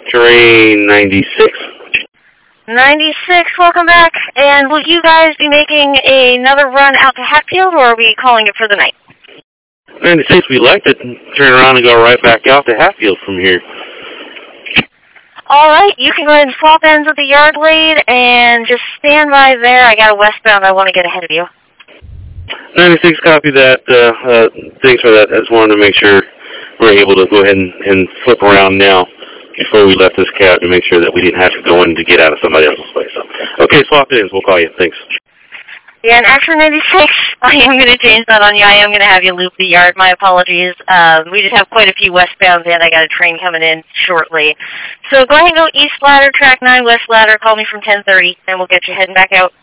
Train 96. 96, welcome back. And will you guys be making another run out to Hatfield, or are we calling it for the night? 96, we'd like to turn around and go right back out to Hatfield from here. All right, you can go ahead and swap ends with the yard lead and just stand by there. I got a westbound. I want to get ahead of you. 96, copy that. Thanks for that. I just wanted to make sure we're able to go ahead and flip around now before we left this cab to make sure that we didn't have to go in to get out of somebody else's place. So, okay, swap ends. We'll call you. Thanks. Yeah, and after 96, I am going to change that on you. I am going to have you loop the yard. My apologies. We just have quite a few westbounds, and I got a train coming in shortly. So go ahead and go east ladder, track 9, west ladder. Call me from 10:30, and we'll get you heading back out.